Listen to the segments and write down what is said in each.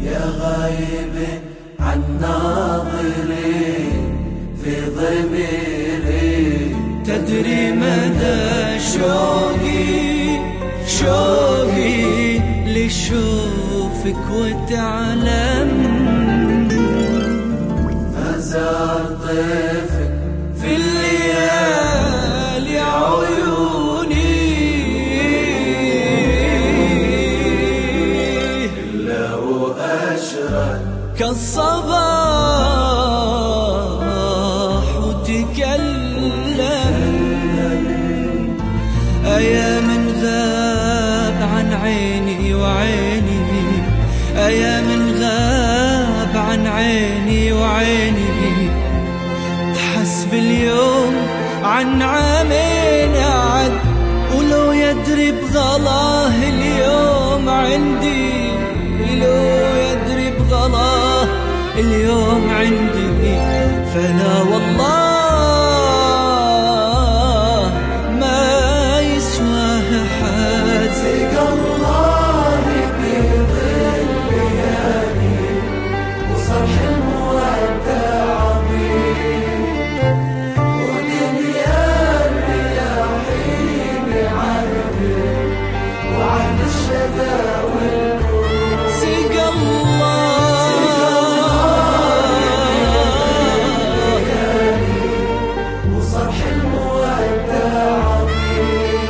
يا غايب عن ناظري في ضميري، تدري مدى شوقي لشوفك وتعلم أزار طيفك في الليالي عيوني، إلا وأشرق كالصباح وتكلم. أيا من غاب عن عيني وعيني، أيا من غاب عن عيني وعيني، تحسب اليوم عن عامين عد، ولو يدري بغلاه اليوم عندي، لو يدري بغلاه اليوم عندي، فلا والله ما يسواه حد. سق الله بظل ليالي وصرح المودة عظيم، ودنيا الرياحين عهد وعهد الشذا والنور. سق الله وصرح المودة عظيم،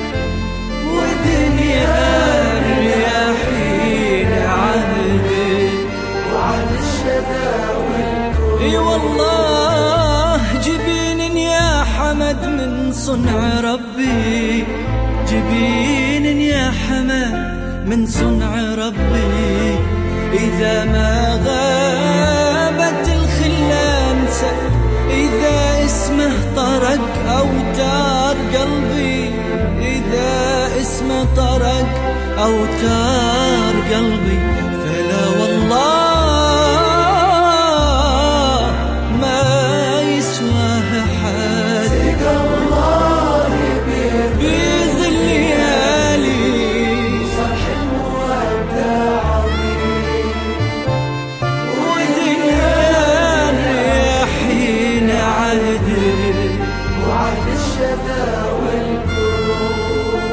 ودنيا الرياحين عهد وعهد الشذا والنور. اي والله جبين يا حمد من صنع ربي، جبين يا حمد من صنع ربي، إذا ما غابت الخلان سأل، إذا اسمه طرق أوتار قلبي، إذا اسمه طرق أوتار قلبي، فلا والله ما يسواه حد. سق الله بظل ليالي بصرح المودة عظيم، ودنيا الرياحين عهد وعهد الشذا والكروب.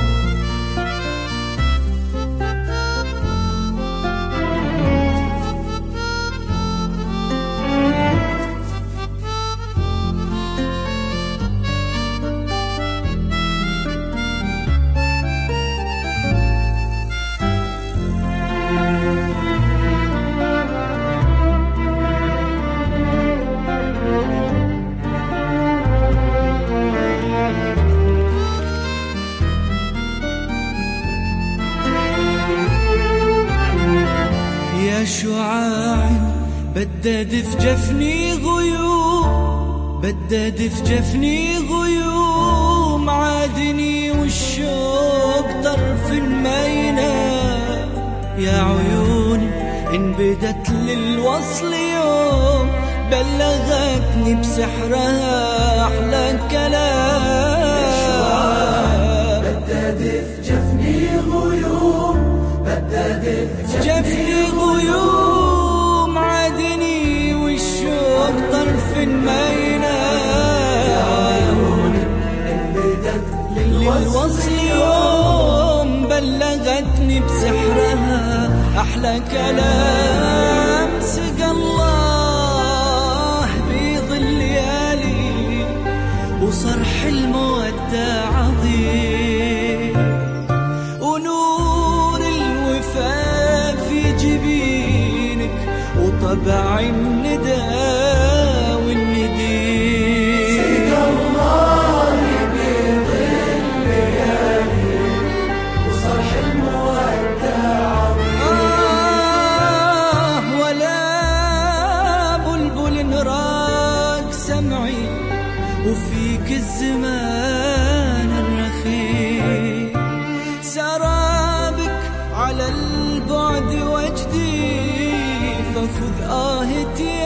يا شعاع بدد في جفني غيوم، بدد في جفني غيوم، عادني والشوق طرف مينا، يا عيوني إن بدت للوصل يوم، بلغتني بسحرها أحلى كلام. بدد في جفني غيوم، بدد في جفني غيوم، عادني والشوق طرف مينا، للوصل يوم، بلغتني بسحرها أحلى كلام. سق الله بظل ليالي وصرح المودة عظيم، ونور الوفاء في جبينك، وطبع الندى والنديم. سق الله بظل ليالي وصرح المودة عظيم، ولا بلبل راق سمعي، وفيك الزمان الرخيم، سرابك على البعد وجدي، فخذ آهتي